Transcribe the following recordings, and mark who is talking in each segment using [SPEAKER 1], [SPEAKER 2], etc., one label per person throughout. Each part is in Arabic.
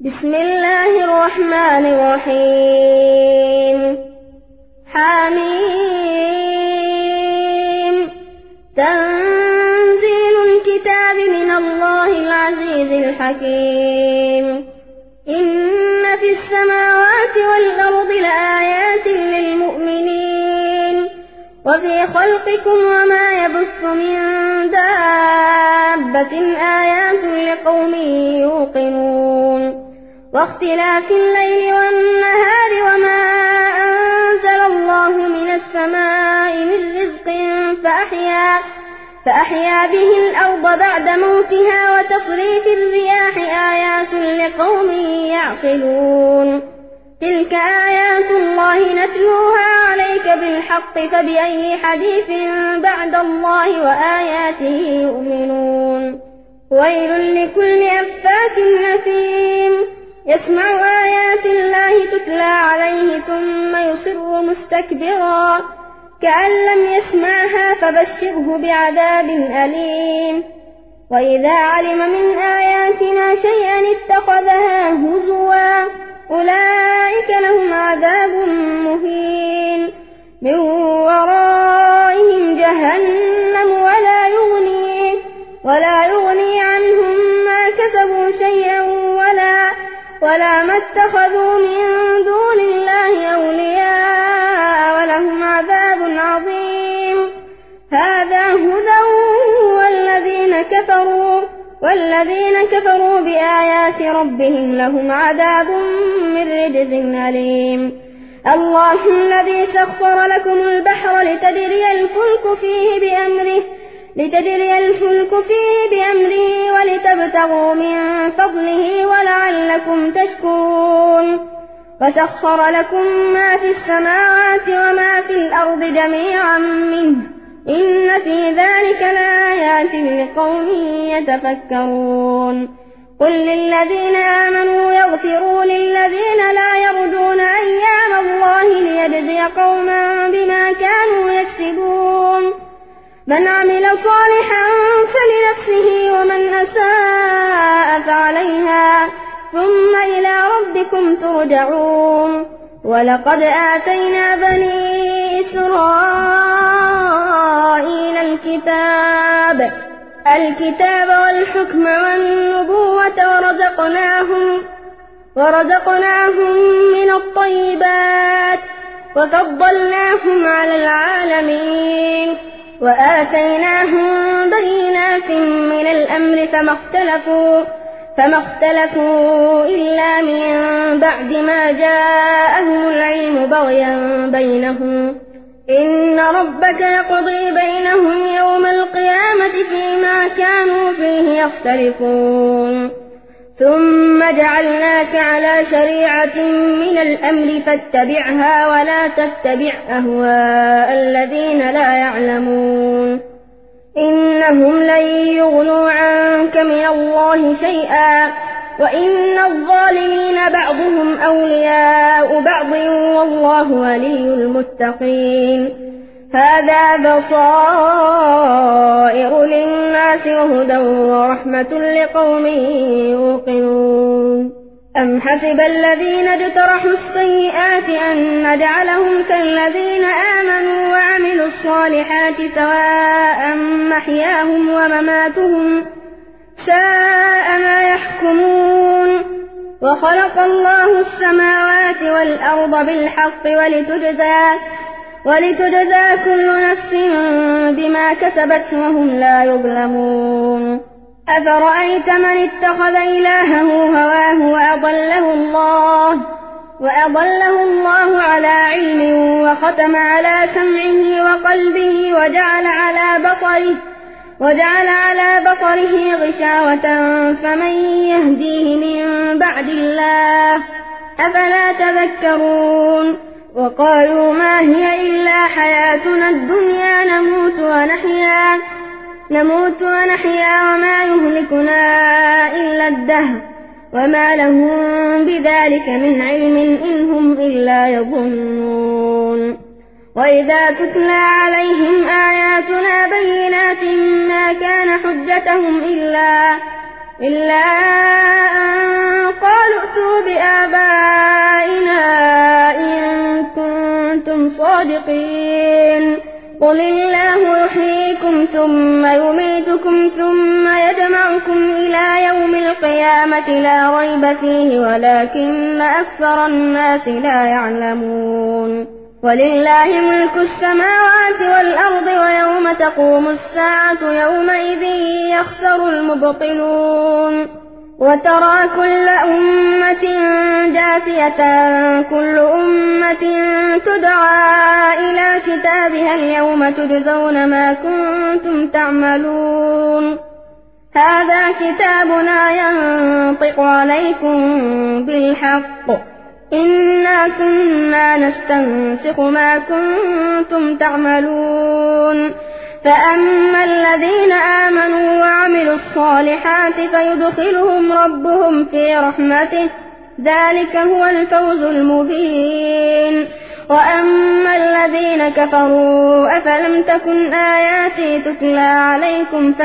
[SPEAKER 1] بسم الله الرحمن الرحيم حميم تنزيل الكتاب من الله العزيز الحكيم إن في السماوات والأرض لآيات للمؤمنين وفي خلقكم وما يبث من دابة آيات لقوم يوقنون واختلاف الليل والنهار وما أنزل الله من السماء من رزق فأحيا به الأرض بعد موتها وتصريف الرياح آيات لقوم يعقلون تلك آيات الله نتلوها عليك بالحق فبأي حديث بعد الله وآياته يؤمنون ويل لكل أفاك أثيم يسمع آيات الله تتلى عليه ثم يصر مستكبرا كأن لم يسمعها فبشره بعذاب أليم وإذا علم من آياتنا شيئا اتخذها هزوا أولئك لهم عذاب مهين من ورائهم جهنم ولا يغني عنهم ما كسبوا شيئا ولا ما اتخذوا من دون الله أولياء ولهم عذاب عظيم هذا هدى والذين كفروا بآيات ربهم لهم عذاب من رجز أليم الله الذي سخر لكم البحر لتجري الفلك فيه بأمره ولتبتغوا من فضله ولعلكم تشكرون وسخر لكم ما في السماوات وما في الأرض جميعا منه إن في ذلك لآيات لقوم يتفكرون قل للذين آمنوا يغفروا للذين لا يرجون أيام الله ليجزي قوما بما كانوا يكسبون من عمل صالحا فلنفسه ومن أساء فعليها ثم إلى ربكم ترجعون ولقد آتينا بني إسرائيل الكتاب والحكم والنبوة ورزقناهم من الطيبات وفضلناهم على العالمين وآتيناهم بينات من الأمر فما اختلفوا إلا من بعد ما جاءهم العلم بغيا بينهم إن ربك يقضي بينهم يوم القيامة فيما كانوا فيه يختلفون ثم جعلناك على شريعة من الأمر فاتبعها ولا تتبع أهواء الذين لا يعلمون إنهم لن يغنوا عنك من الله شيئا وإن الظالمين بعضهم أولياء بعض والله ولي المتقين هذا بصائر للناس وهدى ورحمة لقوم يوقنون أم حسب الذين اجترحوا السيئات أن نجعلهم كالذين آمنوا وعملوا الصالحات سواء محياهم ومماتهم ساء ما يحكمون وخلق الله السماوات والأرض بالحق ولتجزى كل نفس بما كسبت وهم لا يظلمون أفرأيت من اتخذ إلهه هواه وأضله الله على علم وختم على سمعه وقلبه وجعل على بصره غشاوة فمن يهديه من بعد الله أفلا تذكرون وقالوا ما هي إلا حياتنا الدنيا نموت ونحيا وما يهلكنا إلا الدهر وما لهم بذلك من علم إن هم إلا يظنون وإذا تتلى عليهم آياتنا بينات ما كان حجتهم إلا أن قالوا ائتوا الصادقين قل الله يحييكم ثم يميتكم ثم يجمعكم إلى يوم القيامة لا ريب فيه ولكن أكثر الناس لا يعلمون ولله ملك السماوات والأرض ويوم تقوم الساعة يومئذ يخسر المبطلون وترى كل أمة جاثية كل أمة تدعى إلى كتابها اليوم تجزون ما كنتم تعملون هذا كتابنا ينطق عليكم بالحق إنا كنا نستنسخ ما كنتم تعملون فأما الذين آمنوا وعملوا الصالحات فيدخلهم ربهم في رحمته ذلك هو الفوز المبين وأما الذين كفروا أفلم تكن آياتي تتلى عليكم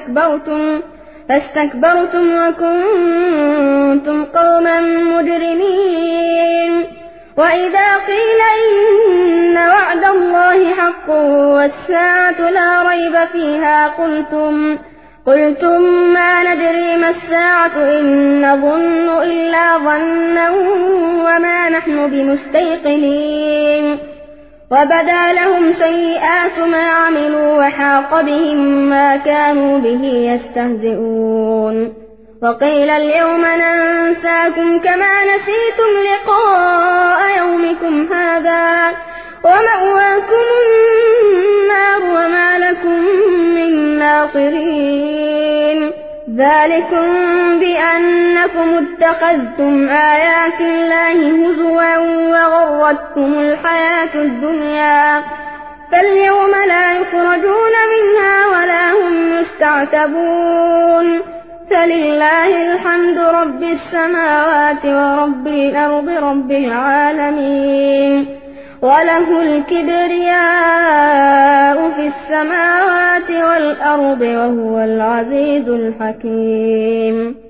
[SPEAKER 1] فاستكبرتم وكنتم قوما مجرمين وإذا قيل إن وعد الله حق والساعة لا ريب فيها قلتم ما ندري ما الساعة إن نظن إلا ظنا وما نحن بمستيقنين وبدا لهم سيئات ما عملوا وحاق بهم ما كانوا به يستهزئون وقيل اليوم ننساكم كما نسيتم لقاء يومكم هذا ومأواكم النار وما لكم من ناصرين ذلكم بأنكم اتخذتم آيات الله هزوا وغرتكم الحياة الدنيا فاليوم لا يخرجون منها ولا هم يستعتبون فلله الحمد رب السماوات ورب الأرض رب العالمين وله الكبرياء في السماوات والأرض وهو العزيز الحكيم